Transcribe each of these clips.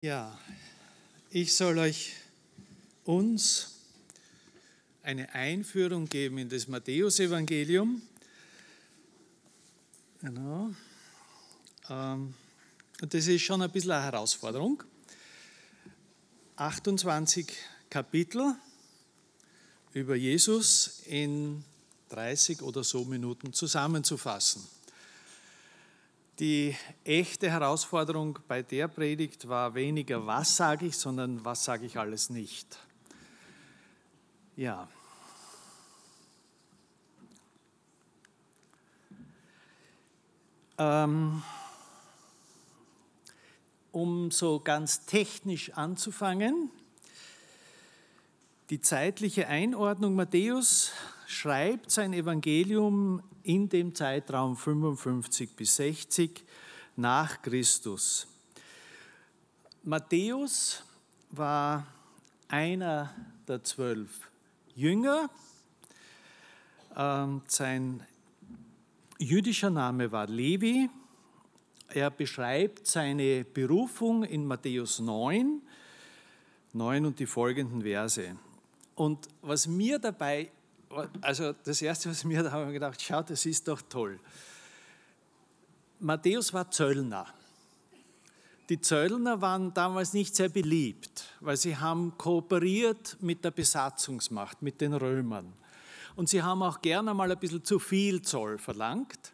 Ja, ich soll uns eine Einführung geben in das Matthäusevangelium. Genau. Und das ist schon ein bisschen eine Herausforderung. 28 Kapitel über Jesus in 30 oder so Minuten zusammenzufassen. Die echte Herausforderung bei der Predigt war weniger, was sage ich, sondern was sage ich alles nicht. Ja. Um so ganz technisch anzufangen, die zeitliche Einordnung: Matthäus schreibt sein Evangelium in dem Zeitraum 55 bis 60 nach Christus. Matthäus war einer der 12 Jünger. Sein jüdischer Name war Levi. Er beschreibt seine Berufung in Matthäus 9 und die folgenden Verse. Und was mir dabei, also das Erste, was mir da habe ich gedacht, schau, das ist doch toll. Matthäus war Zöllner. Die Zöllner waren damals nicht sehr beliebt, weil sie haben kooperiert mit der Besatzungsmacht, mit den Römern. Und sie haben auch gerne mal ein bisschen zu viel Zoll verlangt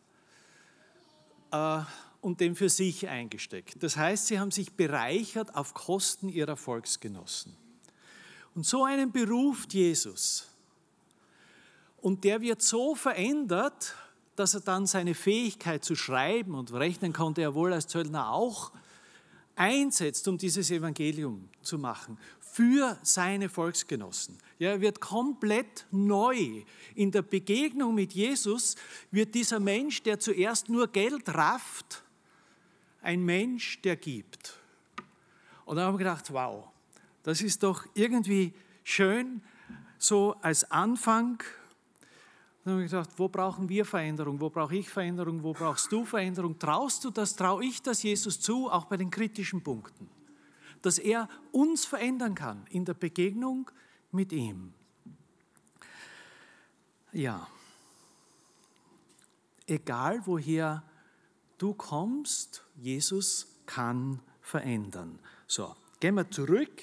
und den für sich eingesteckt. Das heißt, sie haben sich bereichert auf Kosten ihrer Volksgenossen. Und so einen beruft Jesus. Und der wird so verändert, dass er dann seine Fähigkeit zu schreiben und rechnen konnte er wohl als Zöllner auch, einsetzt, um dieses Evangelium zu machen für seine Volksgenossen. Ja, er wird komplett neu. In der Begegnung mit Jesus wird dieser Mensch, der zuerst nur Geld rafft, ein Mensch, der gibt. Und da haben wir gedacht, wow, das ist doch irgendwie schön, so als Anfang. Dann habe ich gedacht, wo brauchen wir Veränderung, wo brauche ich Veränderung, wo brauchst du Veränderung? Traust du das, traue ich das Jesus zu, auch bei den kritischen Punkten? Dass er uns verändern kann in der Begegnung mit ihm. Ja, egal woher du kommst, Jesus kann verändern. So, gehen wir zurück.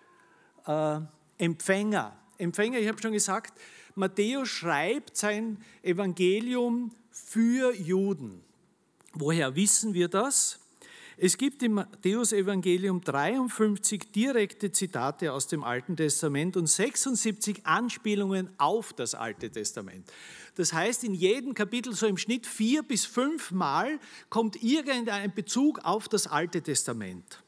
Empfänger, ich habe schon gesagt, Matthäus schreibt sein Evangelium für Juden. Woher wissen wir das? Es gibt im Matthäus-Evangelium 53 direkte Zitate aus dem Alten Testament und 76 Anspielungen auf das Alte Testament. Das heißt, in jedem Kapitel so im Schnitt 4 bis 5 Mal kommt irgendein Bezug auf das Alte Testament.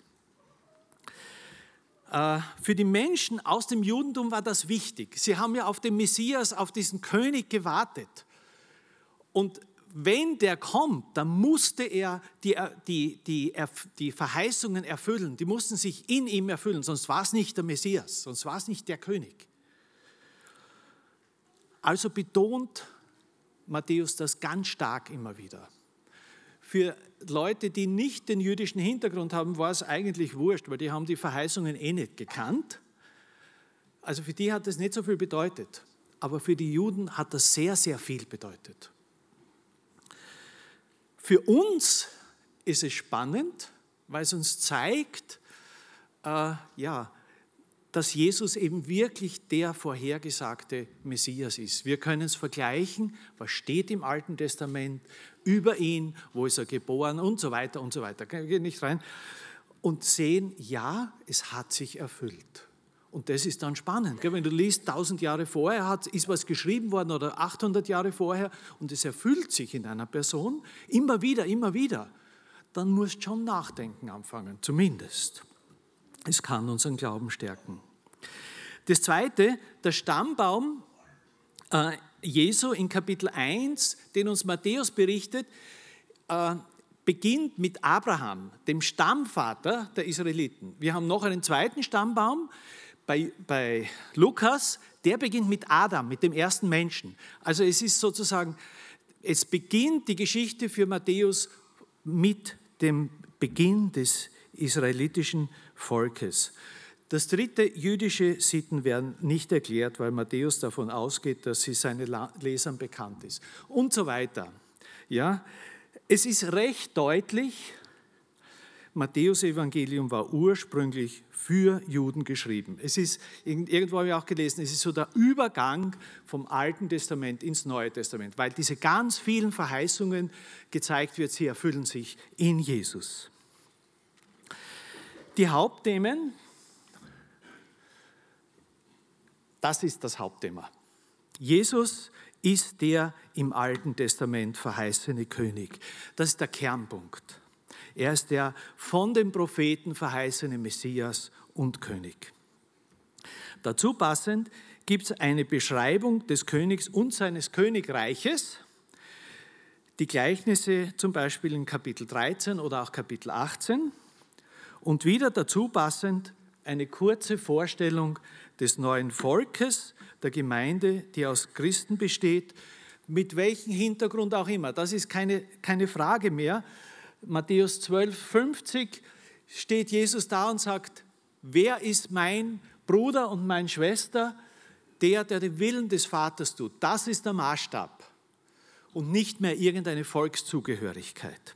Für die Menschen aus dem Judentum war das wichtig. Sie haben ja auf den Messias, auf diesen König gewartet. Und wenn der kommt, dann musste er die Verheißungen erfüllen. Die mussten sich in ihm erfüllen, sonst war es nicht der Messias, sonst war es nicht der König. Also betont Matthäus das ganz stark immer wieder. Für Leute, die nicht den jüdischen Hintergrund haben, war es eigentlich wurscht, weil die haben die Verheißungen nicht gekannt. Also für die hat das nicht so viel bedeutet. Aber für die Juden hat das sehr, sehr viel bedeutet. Für uns ist es spannend, weil es uns zeigt, dass Jesus eben wirklich der vorhergesagte Messias ist. Wir können es vergleichen, was steht im Alten Testament über ihn, wo ist er geboren und so weiter und so weiter. Ich gehe nicht rein. Und sehen, ja, es hat sich erfüllt. Und das ist dann spannend. Wenn du liest, 1000 Jahre vorher ist was geschrieben worden oder 800 Jahre vorher und es erfüllt sich in einer Person, immer wieder, dann musst du schon nachdenken anfangen, zumindest. Es kann unseren Glauben stärken. Das Zweite, der Stammbaum Jesu in Kapitel 1, den uns Matthäus berichtet, beginnt mit Abraham, dem Stammvater der Israeliten. Wir haben noch einen zweiten Stammbaum bei Lukas, der beginnt mit Adam, mit dem ersten Menschen. Also es ist sozusagen, es beginnt die Geschichte für Matthäus mit dem Beginn des israelitischen Volkes. Das dritte, jüdische Sitten werden nicht erklärt, weil Matthäus davon ausgeht, dass sie seinen Lesern bekannt ist und so weiter. Ja, es ist recht deutlich, Matthäus-Evangelium war ursprünglich für Juden geschrieben. Es ist, irgendwo habe ich auch gelesen, es ist so der Übergang vom Alten Testament ins Neue Testament, weil diese ganz vielen Verheißungen gezeigt wird, sie erfüllen sich in Jesus. Die Hauptthemen, das ist das Hauptthema. Jesus ist der im Alten Testament verheißene König. Das ist der Kernpunkt. Er ist der von den Propheten verheißene Messias und König. Dazu passend gibt es eine Beschreibung des Königs und seines Königreiches. Die Gleichnisse zum Beispiel in Kapitel 13 oder auch Kapitel 18. Und wieder dazu passend eine kurze Vorstellung des neuen Volkes, der Gemeinde, die aus Christen besteht, mit welchem Hintergrund auch immer. Das ist keine Frage mehr. Matthäus 12,50 steht Jesus da und sagt, wer ist mein Bruder und meine Schwester? Der den Willen des Vaters tut. Das ist der Maßstab und nicht mehr irgendeine Volkszugehörigkeit.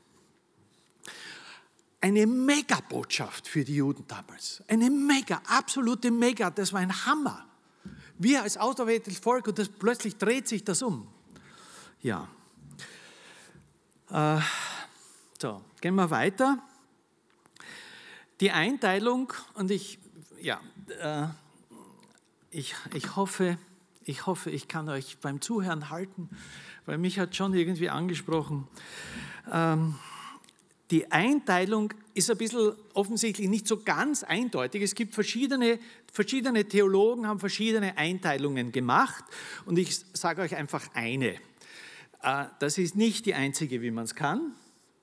Eine Mega-Botschaft für die Juden damals. Eine absolute Mega, das war ein Hammer. Wir als auserwähltes Volk und plötzlich dreht sich das um. Ja. So, gehen wir weiter. Die Einteilung, und ich hoffe, ich kann euch beim Zuhören halten, weil mich hat schon irgendwie angesprochen. Die Einteilung ist ein bisschen offensichtlich nicht so ganz eindeutig. Es gibt verschiedene Theologen, haben verschiedene Einteilungen gemacht und ich sage euch einfach eine. Das ist nicht die einzige, wie man es kann.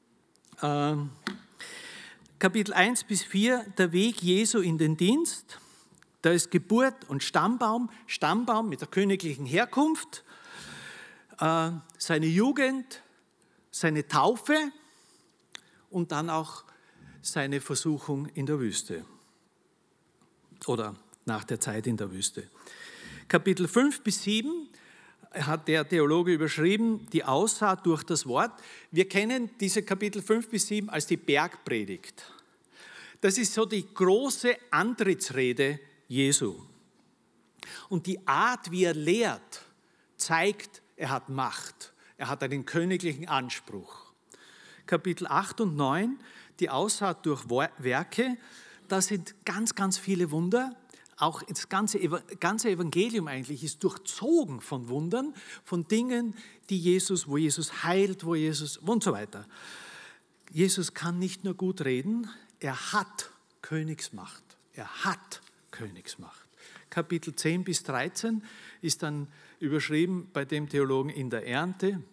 Kapitel 1 bis 4, der Weg Jesu in den Dienst. Da ist Geburt und Stammbaum mit der königlichen Herkunft, seine Jugend, seine Taufe und dann auch seine Versuchung in der Wüste oder nach der Zeit in der Wüste. Kapitel 5 bis 7 hat der Theologe überschrieben, die Aussaat durch das Wort. Wir kennen diese Kapitel 5 bis 7 als die Bergpredigt. Das ist so die große Antrittsrede Jesu. Und die Art, wie er lehrt, zeigt, er hat Macht. Er hat einen königlichen Anspruch. Kapitel 8 und 9, die Aussaat durch Werke, da sind ganz, ganz viele Wunder. Auch das ganze Evangelium eigentlich ist durchzogen von Wundern, von Dingen, wo Jesus heilt, und so weiter. Jesus kann nicht nur gut reden, er hat Königsmacht. Er hat Königsmacht. Kapitel 10 bis 13 ist dann überschrieben bei dem Theologen in der Ernte.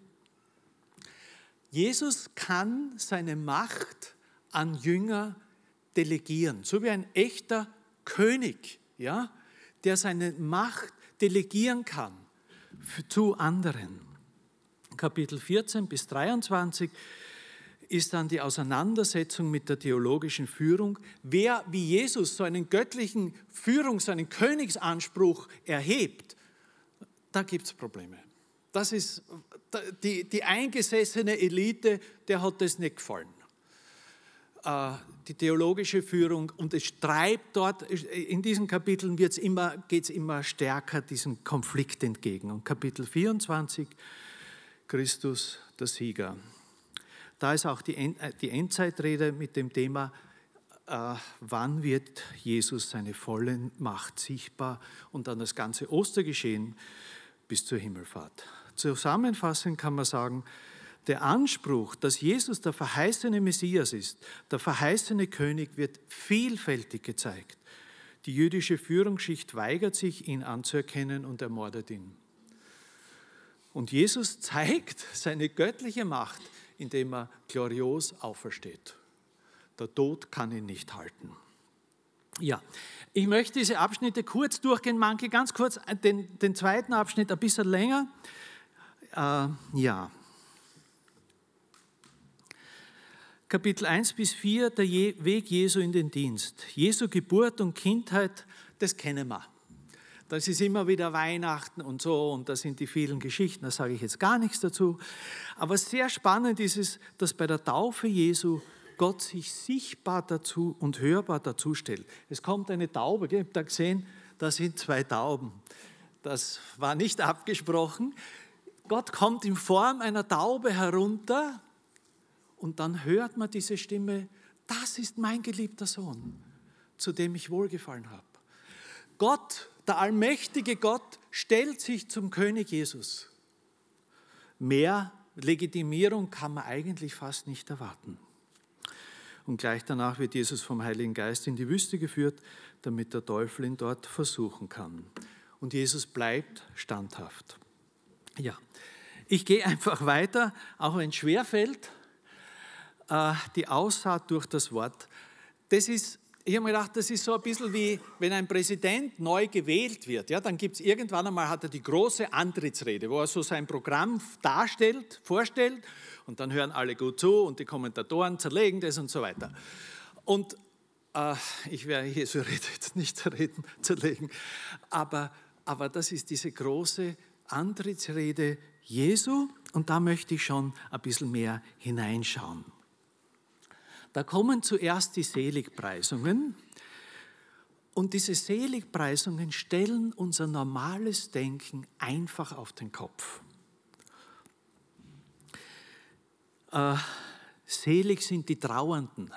Jesus kann seine Macht an Jünger delegieren, so wie ein echter König, ja, der seine Macht delegieren kann zu anderen. Kapitel 14 bis 23 ist dann die Auseinandersetzung mit der theologischen Führung. Wer wie Jesus so einen göttlichen so einen Königsanspruch erhebt, da gibt es Probleme. Das ist die eingesessene Elite, der hat das nicht gefallen. Die theologische Führung, und es treibt dort, in diesen Kapiteln geht es immer stärker diesem Konflikt entgegen. Und Kapitel 24, Christus, der Sieger. Da ist auch die Endzeitrede mit dem Thema, wann wird Jesus seine volle Macht sichtbar und dann das ganze Ostergeschehen bis zur Himmelfahrt. Zusammenfassend kann man sagen, der Anspruch, dass Jesus der verheißene Messias ist, der verheißene König, wird vielfältig gezeigt. Die jüdische Führungsschicht weigert sich, ihn anzuerkennen und ermordet ihn. Und Jesus zeigt seine göttliche Macht, indem er glorios aufersteht. Der Tod kann ihn nicht halten. Ja, ich möchte diese Abschnitte kurz durchgehen, manche ganz kurz, den zweiten Abschnitt ein bisschen länger. Kapitel 1 bis 4, der Weg Jesu in den Dienst. Jesu Geburt und Kindheit, das kennen wir. Das ist immer wieder Weihnachten und so und da sind die vielen Geschichten, da sage ich jetzt gar nichts dazu. Aber sehr spannend ist es, dass bei der Taufe Jesu Gott sich sichtbar dazu und hörbar dazu stellt. Es kommt eine Taube, ich habe da gesehen, da sind 2 Tauben. Das war nicht abgesprochen. Gott kommt in Form einer Taube herunter und dann hört man diese Stimme, das ist mein geliebter Sohn, zu dem ich wohlgefallen habe. Gott, der allmächtige Gott, stellt sich zum König Jesus. Mehr Legitimierung kann man eigentlich fast nicht erwarten. Und gleich danach wird Jesus vom Heiligen Geist in die Wüste geführt, damit der Teufel ihn dort versuchen kann. Und Jesus bleibt standhaft. Ja, ich gehe einfach weiter, auch wenn es schwerfällt, die Aussaat durch das Wort. Ich habe mir gedacht, das ist so ein bisschen wie, wenn ein Präsident neu gewählt wird. Ja, dann gibt es irgendwann einmal, hat er die große Antrittsrede, wo er so sein Programm vorstellt und dann hören alle gut zu und die Kommentatoren zerlegen das und so weiter. Und ich werde Jesu Rede jetzt nicht zerlegen, aber das ist diese große Antrittsrede Jesu und da möchte ich schon ein bisschen mehr hineinschauen. Da kommen zuerst die Seligpreisungen und diese Seligpreisungen stellen unser normales Denken einfach auf den Kopf. Selig sind die Trauernden,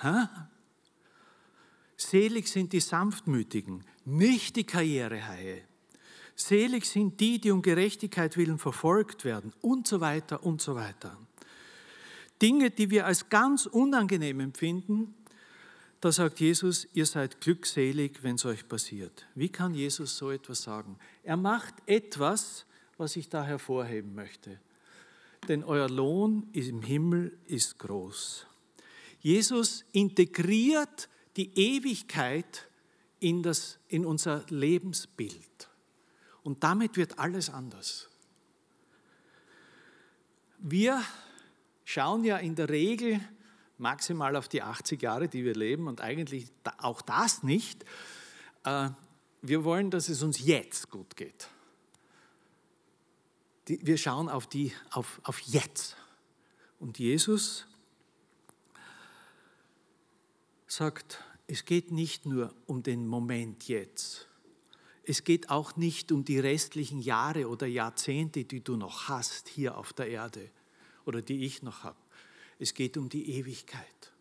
selig sind die Sanftmütigen, nicht die Karrierehaie. Selig sind die, die um Gerechtigkeit willen verfolgt werden und so weiter und so weiter. Dinge, die wir als ganz unangenehm empfinden, da sagt Jesus, ihr seid glückselig, wenn es euch passiert. Wie kann Jesus so etwas sagen? Er macht etwas, was ich da hervorheben möchte. Denn euer Lohn im Himmel ist groß. Jesus integriert die Ewigkeit in unser Lebensbild. Und damit wird alles anders. Wir schauen ja in der Regel maximal auf die 80 Jahre, die wir leben und eigentlich auch das nicht. Wir wollen, dass es uns jetzt gut geht. Wir schauen auf jetzt. Und Jesus sagt, es geht nicht nur um den Moment jetzt. Es geht auch nicht um die restlichen Jahre oder Jahrzehnte, die du noch hast hier auf der Erde oder die ich noch habe. Es geht um die Ewigkeit.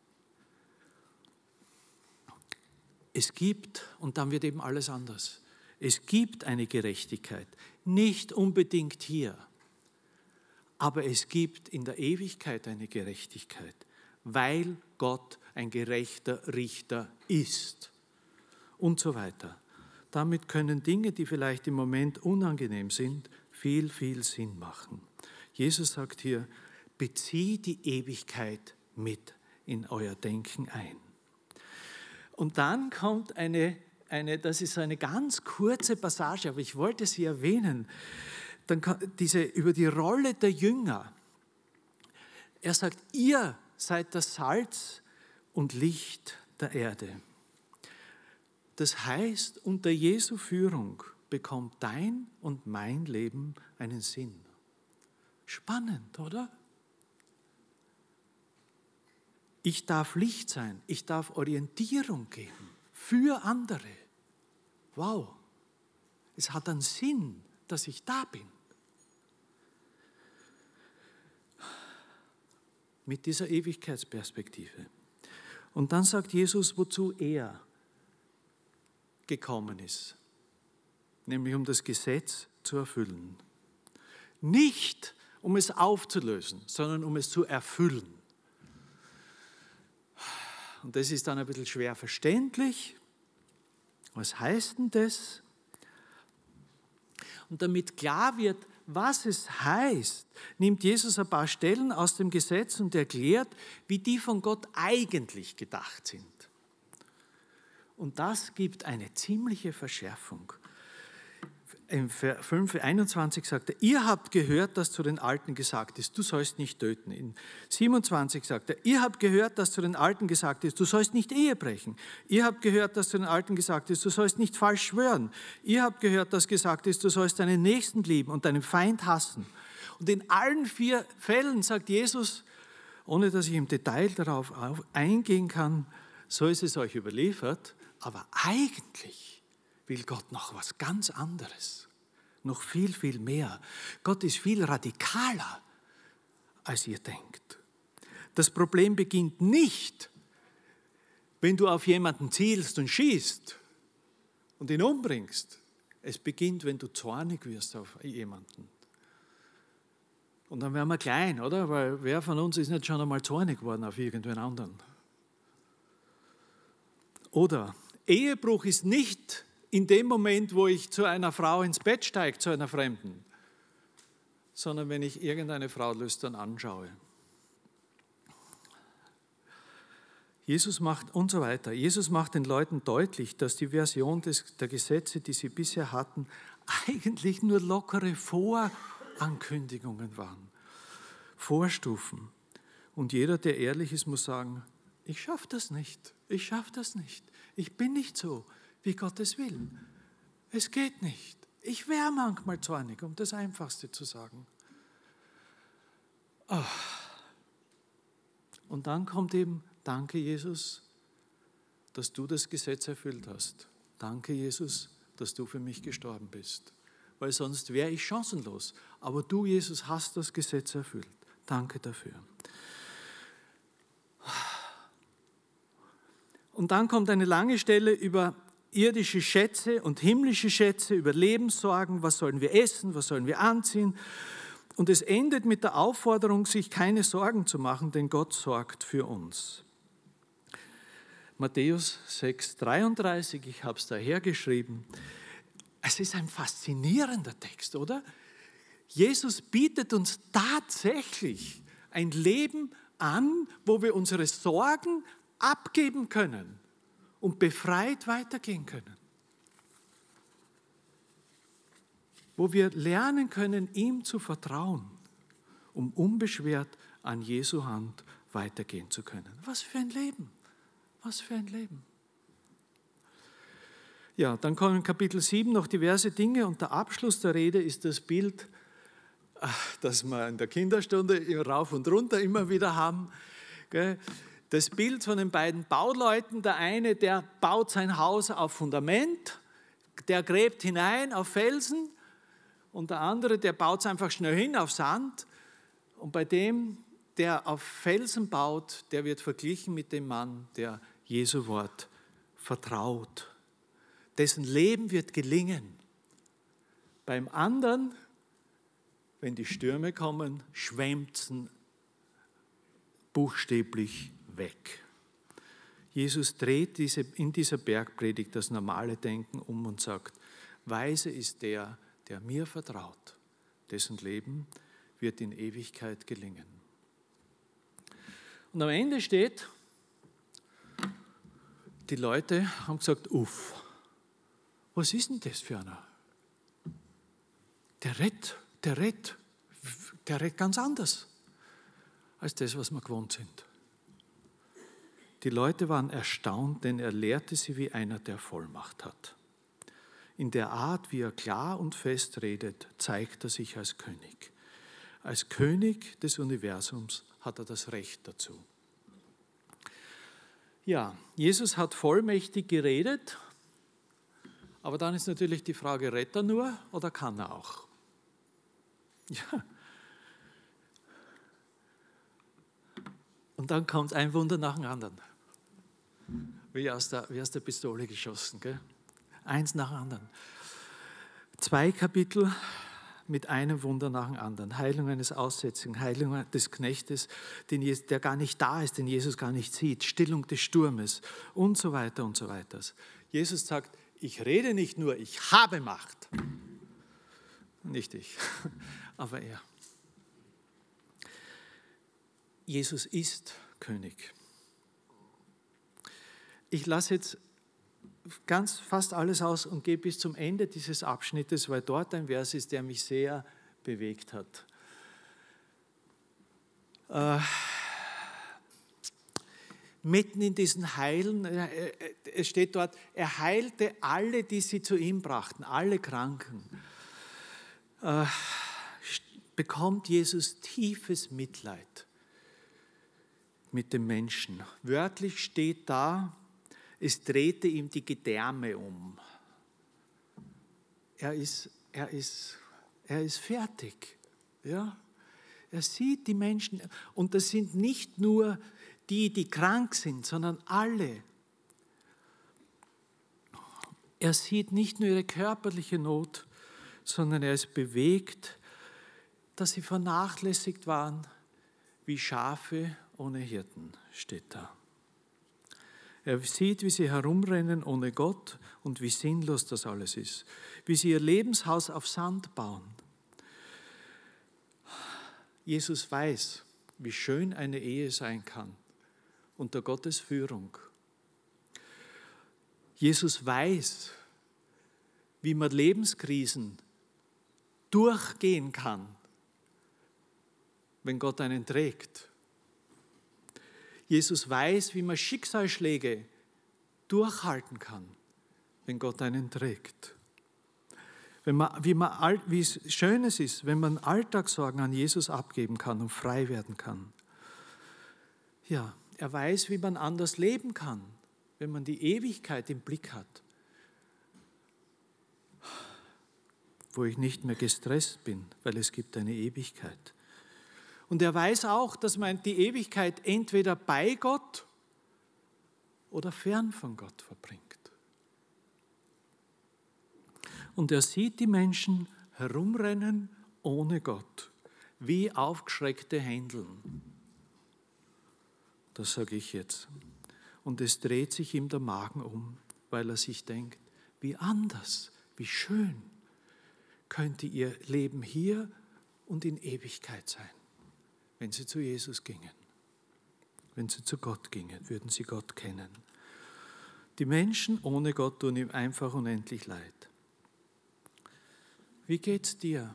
Es gibt, und dann wird eben alles anders, es gibt eine Gerechtigkeit, nicht unbedingt hier, aber es gibt in der Ewigkeit eine Gerechtigkeit, weil Gott ein gerechter Richter ist und so weiter. Damit können Dinge, die vielleicht im Moment unangenehm sind, viel, viel Sinn machen. Jesus sagt hier, bezieht die Ewigkeit mit in euer Denken ein. Und dann kommt das ist eine ganz kurze Passage, aber ich wollte sie erwähnen, über die Rolle der Jünger. Er sagt, ihr seid das Salz und Licht der Erde. Das heißt, unter Jesu Führung bekommt dein und mein Leben einen Sinn. Spannend, oder? Ich darf Licht sein, ich darf Orientierung geben für andere. Wow, es hat einen Sinn, dass ich da bin. Mit dieser Ewigkeitsperspektive. Und dann sagt Jesus, wozu er gekommen ist, nämlich um das Gesetz zu erfüllen. Nicht um es aufzulösen, sondern um es zu erfüllen. Und das ist dann ein bisschen schwer verständlich. Was heißt denn das? Und damit klar wird, was es heißt, nimmt Jesus ein paar Stellen aus dem Gesetz und erklärt, wie die von Gott eigentlich gedacht sind. Und das gibt eine ziemliche Verschärfung. im 5,21 sagt er, ihr habt gehört, dass zu den Alten gesagt ist, du sollst nicht töten. In 27 sagt er, ihr habt gehört, dass zu den Alten gesagt ist, du sollst nicht Ehe brechen. Ihr habt gehört, dass zu den Alten gesagt ist, du sollst nicht falsch schwören. Ihr habt gehört, dass gesagt ist, du sollst deinen Nächsten lieben und deinen Feind hassen. Und in allen 4 Fällen sagt Jesus, ohne dass ich im Detail darauf eingehen kann, so ist es euch überliefert, aber eigentlich will Gott noch was ganz anderes, noch viel, viel mehr. Gott ist viel radikaler, als ihr denkt. Das Problem beginnt nicht, wenn du auf jemanden zielst und schießt und ihn umbringst. Es beginnt, wenn du zornig wirst auf jemanden. Und dann werden wir klein, oder? Weil wer von uns ist nicht schon einmal zornig geworden auf irgendwen anderen? Oder Ehebruch ist nicht in dem Moment, wo ich zu einer Frau ins Bett steige, zu einer Fremden, sondern wenn ich irgendeine Frau lüstern anschaue. Jesus macht und so weiter. Jesus macht den Leuten deutlich, dass die Version der Gesetze, die sie bisher hatten, eigentlich nur lockere Vorankündigungen waren, Vorstufen. Und jeder, der ehrlich ist, muss sagen, ich schaffe das nicht, ich schaffe das nicht, ich bin nicht so, wie Gott es will. Es geht nicht. Ich wäre manchmal zornig, um das Einfachste zu sagen. Oh. Und dann kommt eben, danke Jesus, dass du das Gesetz erfüllt hast. Danke Jesus, dass du für mich gestorben bist. Weil sonst wäre ich chancenlos. Aber du, Jesus, hast das Gesetz erfüllt. Danke dafür. Und dann kommt eine lange Stelle über irdische Schätze und himmlische Schätze, über Lebenssorgen, was sollen wir essen, was sollen wir anziehen. Und es endet mit der Aufforderung, sich keine Sorgen zu machen, denn Gott sorgt für uns. Matthäus 6,33, ich habe es daher geschrieben. Es ist ein faszinierender Text, oder? Jesus bietet uns tatsächlich ein Leben an, wo wir unsere Sorgen abgeben können und befreit weitergehen können. Wo wir lernen können, ihm zu vertrauen, um unbeschwert an Jesu Hand weitergehen zu können. Was für ein Leben! Was für ein Leben! Ja, dann kommen in Kapitel 7 noch diverse Dinge und der Abschluss der Rede ist das Bild, das wir in der Kinderstunde rauf und runter immer wieder haben. Das Bild von den beiden Bauleuten, der eine, der baut sein Haus auf Fundament, der gräbt hinein auf Felsen und der andere, der baut es einfach schnell hin auf Sand. Und bei dem, der auf Felsen baut, der wird verglichen mit dem Mann, der Jesu Wort vertraut. Dessen Leben wird gelingen. Beim anderen, wenn die Stürme kommen, schwemmt es buchstäblich weg. Jesus dreht in dieser Bergpredigt das normale Denken um und sagt, weise ist der, der mir vertraut, dessen Leben wird in Ewigkeit gelingen. Und am Ende steht, die Leute haben gesagt, uff, was ist denn das für einer? Der redet ganz anders als das, was wir gewohnt sind. Die Leute waren erstaunt, denn er lehrte sie wie einer, der Vollmacht hat. In der Art, wie er klar und fest redet, zeigt er sich als König. Als König des Universums hat er das Recht dazu. Ja, Jesus hat vollmächtig geredet, aber dann ist natürlich die Frage, redet er nur oder kann er auch? Ja. Und dann kommt ein Wunder nach dem anderen. Wie aus der Pistole geschossen. Gell? Eins nach dem anderen. 2 Kapitel mit einem Wunder nach dem anderen. Heilung eines Aussätzigen, Heilung des Knechtes, der gar nicht da ist, den Jesus gar nicht sieht. Stillung des Sturmes und so weiter und so weiter. Jesus sagt, ich rede nicht nur, ich habe Macht. Nicht ich, aber er. Jesus ist König. Ich lasse jetzt fast alles aus und gehe bis zum Ende dieses Abschnittes, weil dort ein Vers ist, der mich sehr bewegt hat. Mitten in diesen Heilen, es steht dort, er heilte alle, die sie zu ihm brachten, alle Kranken. Bekommt Jesus tiefes Mitleid mit dem Menschen. Wörtlich steht da, es drehte ihm die Gedärme um. Er ist fertig. Ja? Er sieht die Menschen, und das sind nicht nur die krank sind, sondern alle. Er sieht nicht nur ihre körperliche Not, sondern er ist bewegt, dass sie vernachlässigt waren, wie Schafe ohne Hirten, steht da. Er sieht, wie sie herumrennen ohne Gott und wie sinnlos das alles ist, wie sie ihr Lebenshaus auf Sand bauen. Jesus weiß, wie schön eine Ehe sein kann unter Gottes Führung. Jesus weiß, wie man Lebenskrisen durchgehen kann, wenn Gott einen trägt. Jesus weiß, wie man Schicksalsschläge durchhalten kann, wenn Gott einen trägt. Wie schön es ist, wenn man Alltagssorgen an Jesus abgeben kann und frei werden kann. Ja, er weiß, wie man anders leben kann, wenn man die Ewigkeit im Blick hat, wo ich nicht mehr gestresst bin, weil es gibt eine Ewigkeit. Und er weiß auch, dass man die Ewigkeit entweder bei Gott oder fern von Gott verbringt. Und er sieht die Menschen herumrennen ohne Gott, wie aufgeschreckte Händeln. Das sage ich jetzt. Und es dreht sich ihm der Magen um, weil er sich denkt, wie anders, wie schön könnte ihr Leben hier und in Ewigkeit sein, wenn sie zu Jesus gingen. Wenn sie zu Gott gingen, würden sie Gott kennen. Die Menschen ohne Gott tun ihm einfach unendlich leid. Wie geht's dir?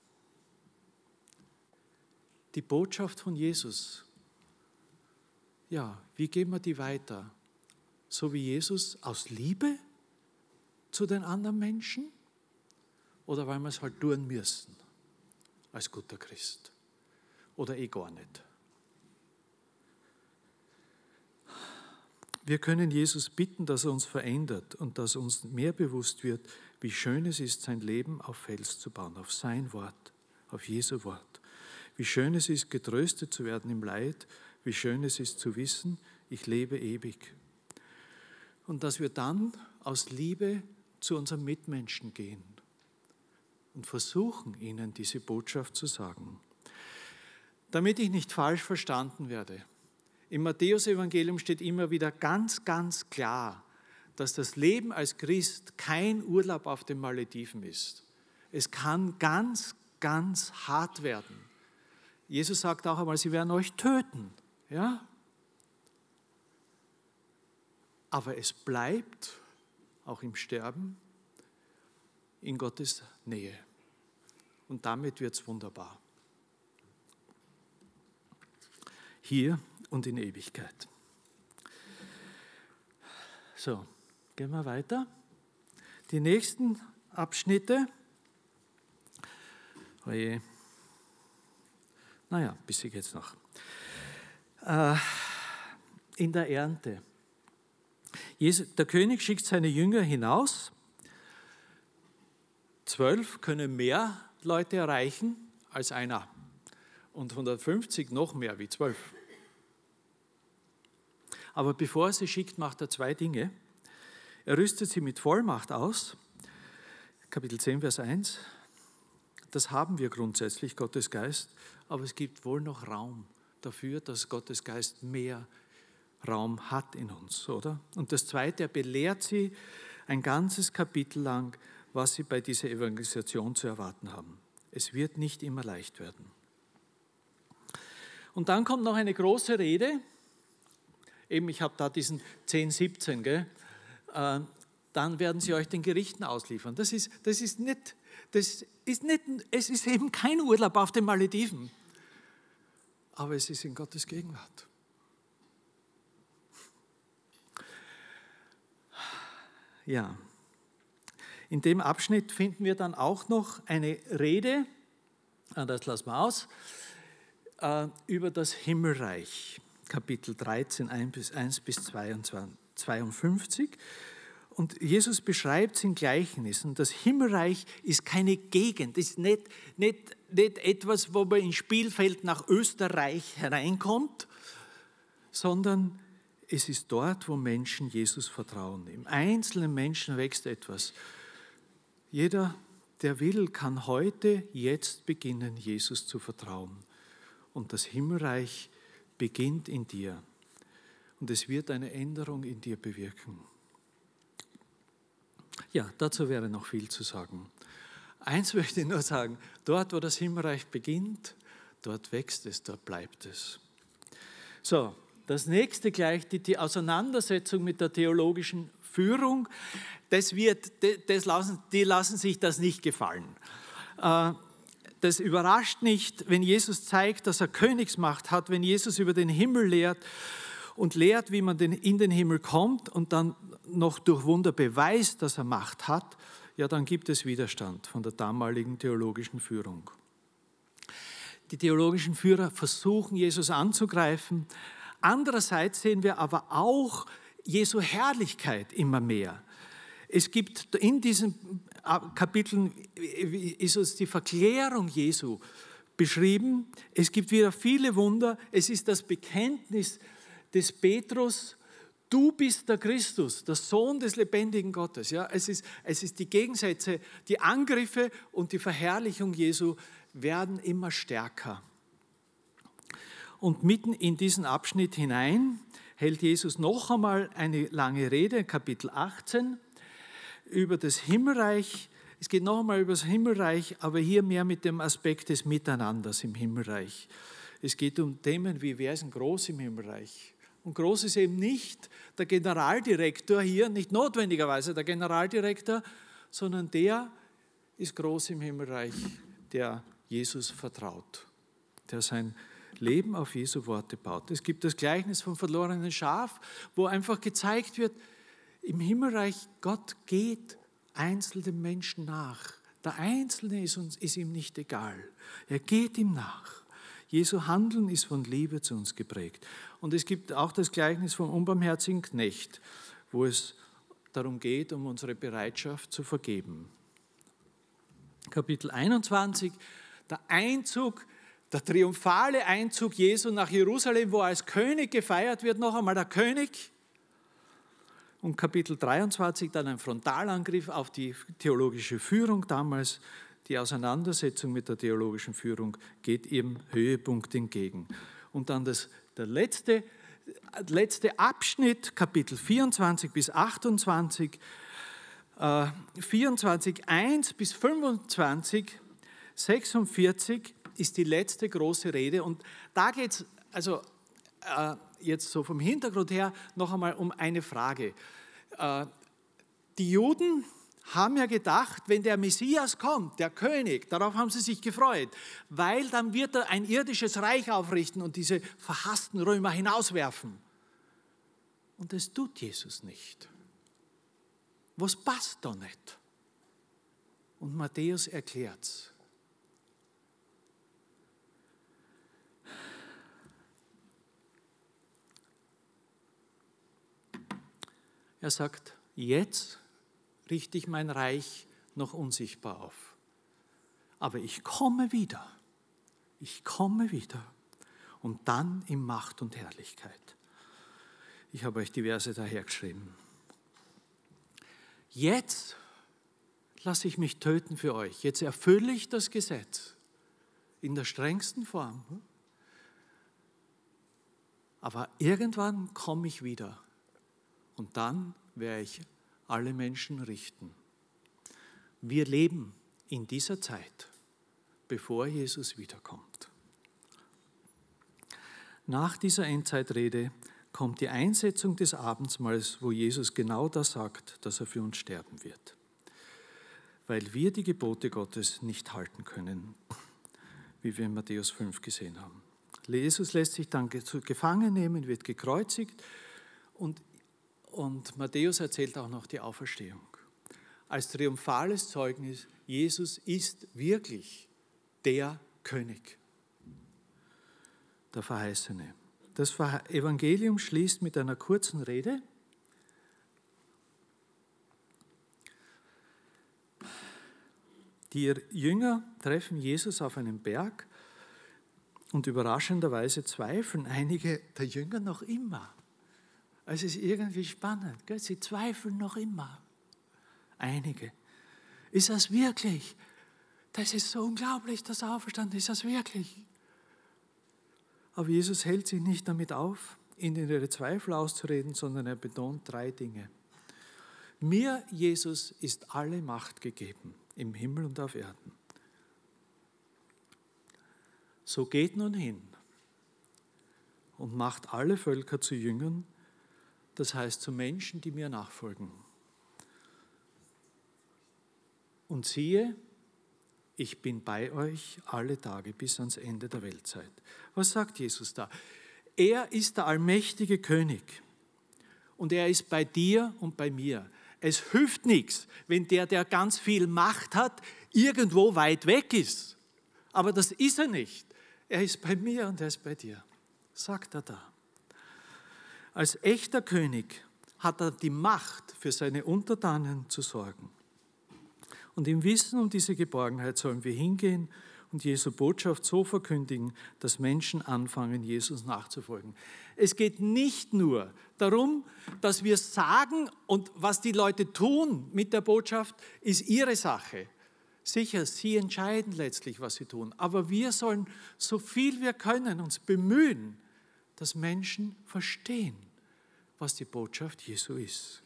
Die Botschaft von Jesus, ja, wie geben wir die weiter? So wie Jesus aus Liebe zu den anderen Menschen? Oder weil wir es halt tun müssen, als guter Christ? Oder gar nicht? Wir können Jesus bitten, dass er uns verändert und dass uns mehr bewusst wird, wie schön es ist, sein Leben auf Fels zu bauen, auf sein Wort, auf Jesu Wort. Wie schön es ist, getröstet zu werden im Leid, wie schön es ist zu wissen, ich lebe ewig. Und dass wir dann aus Liebe zu unseren Mitmenschen gehen und versuchen, ihnen diese Botschaft zu sagen. Damit ich nicht falsch verstanden werde, im Matthäus-Evangelium steht immer wieder ganz, ganz klar, dass das Leben als Christ kein Urlaub auf den Malediven ist. Es kann ganz, ganz hart werden. Jesus sagt auch einmal, sie werden euch töten. Ja? Aber es bleibt, auch im Sterben, in Gottes Nähe. Und damit wird es wunderbar. Hier und in Ewigkeit. So, gehen wir weiter. Die nächsten Abschnitte. Oje. Naja, ein bisschen geht's noch. In der Ernte. Der König schickt seine Jünger hinaus. 12 können mehr Leute erreichen als einer. Und 150 noch mehr wie 12. Aber bevor er sie schickt, macht er 2 Dinge. Er rüstet sie mit Vollmacht aus. Kapitel 10, Vers 1. Das haben wir grundsätzlich, Gottes Geist. Aber es gibt wohl noch Raum dafür, dass Gottes Geist mehr Raum hat in uns, oder? Und das Zweite, er belehrt sie ein ganzes Kapitel lang, was sie bei dieser Evangelisation zu erwarten haben. Es wird nicht immer leicht werden. Und dann kommt noch eine große Rede. Eben, ich habe da diesen 10, 17, gell? dann werden sie euch den Gerichten ausliefern. Es ist eben kein Urlaub auf den Malediven, aber es ist in Gottes Gegenwart. Ja, in dem Abschnitt finden wir dann auch noch eine Rede, das lassen wir aus, über das Himmelreich, Kapitel 13, 1 bis 52. Und Jesus beschreibt es in Gleichnissen. Das Himmelreich ist keine Gegend, ist nicht etwas, wo man ins Spielfeld nach Österreich hereinkommt, sondern es ist dort, wo Menschen Jesus vertrauen. Im einzelnen Menschen wächst etwas. Jeder, der will, kann heute, jetzt beginnen, Jesus zu vertrauen. Und das Himmelreich beginnt in dir. Und es wird eine Änderung in dir bewirken. Ja, dazu wäre noch viel zu sagen. Eins möchte ich nur sagen, dort, wo das Himmelreich beginnt, dort wächst es, dort bleibt es. So, das nächste gleich, die Auseinandersetzung mit der theologischen Führung, die lassen sich das nicht gefallen. Das überrascht nicht, wenn Jesus zeigt, dass er Königsmacht hat, wenn Jesus über den Himmel lehrt und lehrt, wie man in den Himmel kommt und dann noch durch Wunder beweist, dass er Macht hat, ja, dann gibt es Widerstand von der damaligen theologischen Führung. Die theologischen Führer versuchen, Jesus anzugreifen. Andererseits sehen wir aber auch Jesu Herrlichkeit immer mehr. Es gibt in diesen Kapiteln ist uns die Verklärung Jesu beschrieben. Es gibt wieder viele Wunder. Es ist das Bekenntnis des Petrus, du bist der Christus, der Sohn des lebendigen Gottes. Ja, es ist die Gegensätze, die Angriffe und die Verherrlichung Jesu werden immer stärker. Und mitten in diesen Abschnitt hinein hält Jesus noch einmal eine lange Rede, Kapitel 18, über das Himmelreich. Es geht noch einmal über das Himmelreich, aber hier mehr mit dem Aspekt des Miteinanders im Himmelreich. Es geht um Themen wie, wer ist denn groß im Himmelreich? Und groß ist eben nicht der Generaldirektor hier, nicht notwendigerweise der Generaldirektor, sondern der ist groß im Himmelreich, der Jesus vertraut, der sein Leben auf Jesu Worte baut. Es gibt das Gleichnis vom verlorenen Schaf, wo einfach gezeigt wird, im Himmelreich, Gott geht einzelnen Menschen nach. Der Einzelne ist ihm nicht egal. Er geht ihm nach. Jesu Handeln ist von Liebe zu uns geprägt. Und es gibt auch das Gleichnis vom unbarmherzigen Knecht, wo es darum geht, um unsere Bereitschaft zu vergeben. Kapitel 21, der triumphale Einzug Jesu nach Jerusalem, wo er als König gefeiert wird, noch einmal der König. Und Kapitel 23 dann ein Frontalangriff auf die theologische Führung damals. Die Auseinandersetzung mit der theologischen Führung geht ihrem Höhepunkt entgegen. Und dann der letzte Abschnitt, Kapitel 24 bis 28, 24, 1 bis 25, 46 ist die letzte große Rede. Und da geht es also jetzt so vom Hintergrund her noch einmal um eine Frage. Die Juden haben ja gedacht, wenn der Messias kommt, der König, darauf haben sie sich gefreut, weil dann wird er ein irdisches Reich aufrichten und diese verhassten Römer hinauswerfen. Und das tut Jesus nicht. Was passt da nicht? Und Matthäus erklärt es. Er sagt, jetzt richte ich mein Reich noch unsichtbar auf. Aber ich komme wieder. Ich komme wieder. Und dann in Macht und Herrlichkeit. Ich habe euch die Verse dahergeschrieben. Jetzt lasse ich mich töten für euch. Jetzt erfülle ich das Gesetz in der strengsten Form. Aber irgendwann komme ich wieder. Und dann werde ich alle Menschen richten. Wir leben in dieser Zeit, bevor Jesus wiederkommt. Nach dieser Endzeitrede kommt die Einsetzung des Abendmahls, wo Jesus genau das sagt, dass er für uns sterben wird. Weil wir die Gebote Gottes nicht halten können, wie wir in Matthäus 5 gesehen haben. Jesus lässt sich dann gefangen nehmen, wird gekreuzigt und Matthäus erzählt auch noch die Auferstehung. Als triumphales Zeugnis, Jesus ist wirklich der König, der Verheißene. Das Evangelium schließt mit einer kurzen Rede. Die Jünger treffen Jesus auf einem Berg und überraschenderweise zweifeln einige der Jünger noch immer. Es ist irgendwie spannend, gell? Sie zweifeln noch immer. Einige. Ist das wirklich? Das ist so unglaublich, dass er auferstanden ist. Ist das wirklich? Aber Jesus hält sich nicht damit auf, ihnen ihre Zweifel auszureden, sondern er betont 3 Dinge. Mir, Jesus, ist alle Macht gegeben, im Himmel und auf Erden. So geht nun hin und macht alle Völker zu Jüngern, das heißt zu Menschen, die mir nachfolgen. Und siehe, ich bin bei euch alle Tage bis ans Ende der Weltzeit. Was sagt Jesus da? Er ist der allmächtige König und er ist bei dir und bei mir. Es hilft nichts, wenn der ganz viel Macht hat, irgendwo weit weg ist. Aber das ist er nicht. Er ist bei mir und er ist bei dir, sagt er da. Als echter König hat er die Macht, für seine Untertanen zu sorgen. Und im Wissen um diese Geborgenheit sollen wir hingehen und Jesu Botschaft so verkündigen, dass Menschen anfangen, Jesus nachzufolgen. Es geht nicht nur darum, dass wir sagen, und was die Leute tun mit der Botschaft, ist ihre Sache. Sicher, sie entscheiden letztlich, was sie tun. Aber wir sollen, so viel wir können, uns bemühen, dass Menschen verstehen, was die Botschaft Jesu ist.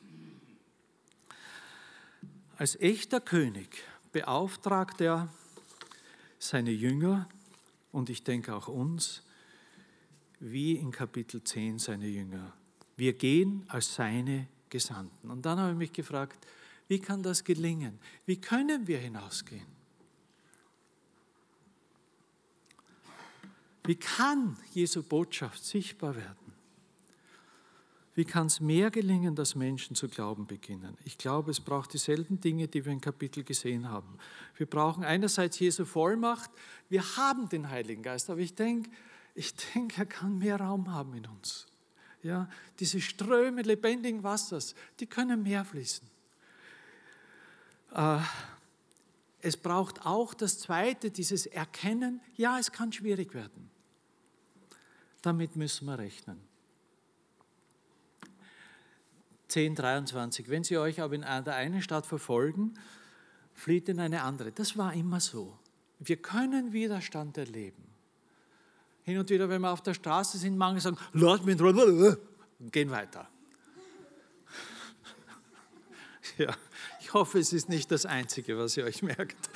Als echter König beauftragt er seine Jünger und ich denke auch uns, wie in Kapitel 10 seine Jünger. Wir gehen als seine Gesandten. Und dann habe ich mich gefragt, wie kann das gelingen? Wie können wir hinausgehen? Wie kann Jesu Botschaft sichtbar werden? Wie kann es mehr gelingen, dass Menschen zu glauben beginnen? Ich glaube, es braucht dieselben Dinge, die wir im Kapitel gesehen haben. Wir brauchen einerseits Jesu Vollmacht. Wir haben den Heiligen Geist, aber ich denke, er kann mehr Raum haben in uns. Ja, diese Ströme lebendigen Wassers, die können mehr fließen. Es braucht auch das Zweite, dieses Erkennen, ja, es kann schwierig werden. Damit müssen wir rechnen. 10,23. Wenn sie euch aber in der einen Stadt verfolgen, flieht in eine andere. Das war immer so. Wir können Widerstand erleben. Hin und wieder, wenn wir auf der Straße sind, manche sagen, lass mich in Ruhe, und gehen weiter. Ja, ich hoffe, es ist nicht das Einzige, was ihr euch merkt.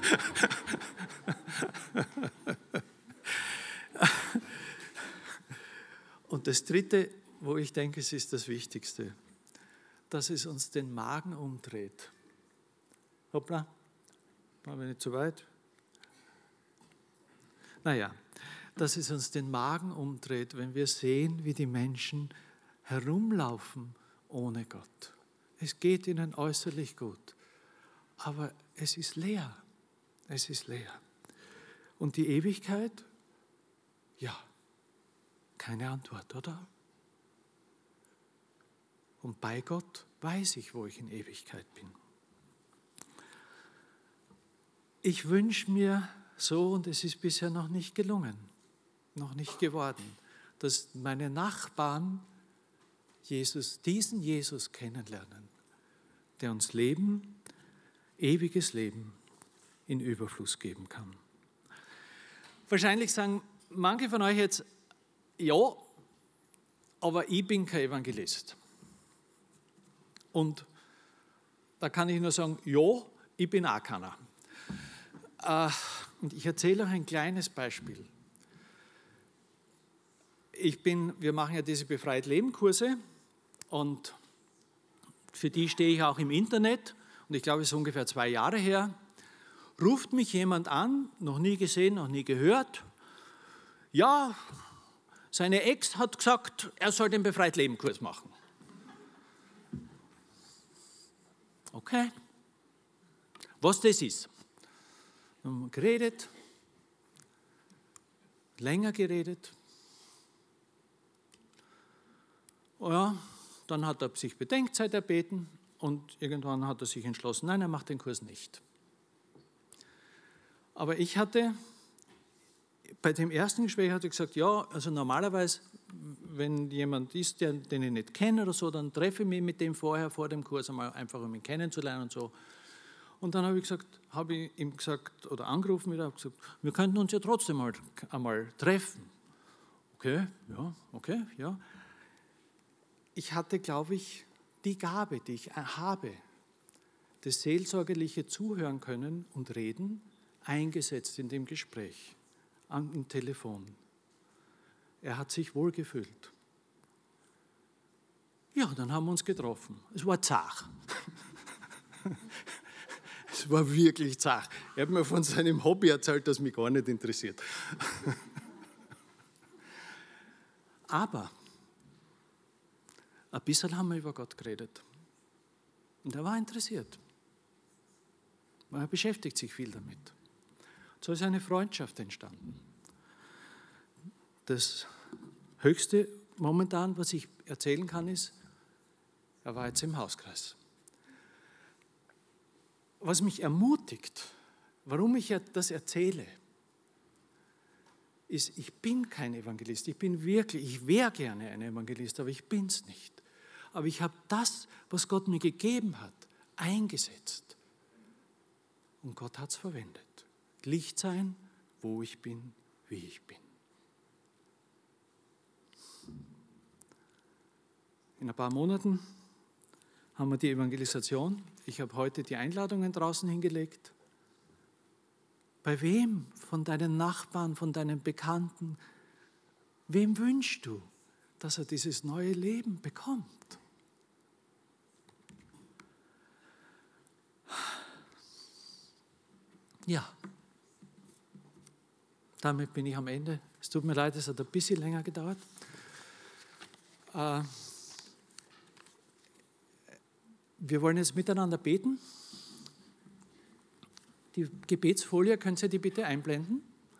Und das Dritte, wo ich denke, es ist das Wichtigste, dass es uns den Magen umdreht. Hoppla, waren wir nicht zu weit? Naja, dass es uns den Magen umdreht, wenn wir sehen, wie die Menschen herumlaufen ohne Gott. Es geht ihnen äußerlich gut, aber es ist leer. Es ist leer. Und die Ewigkeit? Ja, keine Antwort, oder? Und bei Gott weiß ich, wo ich in Ewigkeit bin. Ich wünsche mir so, und es ist bisher noch nicht gelungen, noch nicht geworden, dass meine Nachbarn diesen Jesus kennenlernen, der uns Leben, ewiges Leben in Überfluss geben kann. Wahrscheinlich sagen manche von euch jetzt, ja, aber ich bin kein Evangelist. Und da kann ich nur sagen, ja, ich bin auch keiner. Und ich erzähle euch ein kleines Beispiel. wir machen ja diese Befreit-Leben-Kurse und für die stehe ich auch im Internet und ich glaube, es ist ungefähr 2 Jahre her, ruft mich jemand an, noch nie gesehen, noch nie gehört. Ja, seine Ex hat gesagt, er soll den Befreit-Leben-Kurs machen. Okay, was das ist. Wir haben geredet, länger geredet. Ja, dann hat er sich Bedenkzeit erbeten und irgendwann hat er sich entschlossen, nein, er macht den Kurs nicht. Aber ich hatte, bei dem ersten Gespräch hatte ich gesagt, ja, also normalerweise, wenn jemand ist, den ich nicht kenne oder so, dann treffe ich mich mit dem vorher, vor dem Kurs, einmal einfach um ihn kennenzulernen und so. Und dann habe ich ihm gesagt, oder angerufen wieder, habe gesagt, wir könnten uns ja trotzdem einmal treffen. Okay, ja. Ich hatte, glaube ich, die Gabe, die ich habe, das seelsorgerliche Zuhören können und Reden, eingesetzt in dem Gespräch, am Telefon. Er hat sich wohlgefühlt. Ja, dann haben wir uns getroffen. Es war zach. Es war wirklich zach. Er hat mir von seinem Hobby erzählt, das mich gar nicht interessiert. Aber ein bisschen haben wir über Gott geredet. Und er war interessiert. Er beschäftigt sich viel damit. So ist eine Freundschaft entstanden. Das Höchste momentan, was ich erzählen kann, ist, er war jetzt im Hauskreis. Was mich ermutigt, warum ich das erzähle, ist, ich bin kein Evangelist. Ich wäre gerne ein Evangelist, aber ich bin es nicht. Aber ich habe das, was Gott mir gegeben hat, eingesetzt. Und Gott hat es verwendet. Licht sein, wo ich bin, wie ich bin. In ein paar Monaten haben wir die Evangelisation. Ich habe heute die Einladungen draußen hingelegt. Bei wem von deinen Nachbarn, von deinen Bekannten, wem wünschst du, dass er dieses neue Leben bekommt? Ja, damit bin ich am Ende. Es tut mir leid, es hat ein bisschen länger gedauert. Wir wollen jetzt miteinander beten. Die Gebetsfolie, könnt ihr die bitte einblenden?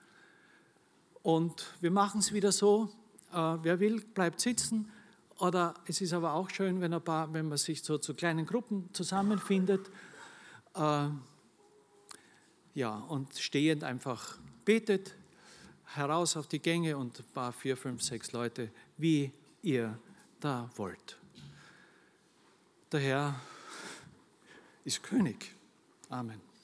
Und wir machen es wieder so, wer will, bleibt sitzen. Oder es ist aber auch schön, wenn man sich so zu kleinen Gruppen zusammenfindet. Und stehend einfach betet, heraus auf die Gänge und ein paar 4, 5, 6 Leute, wie ihr da wollt. Der Herr ist König. Amen.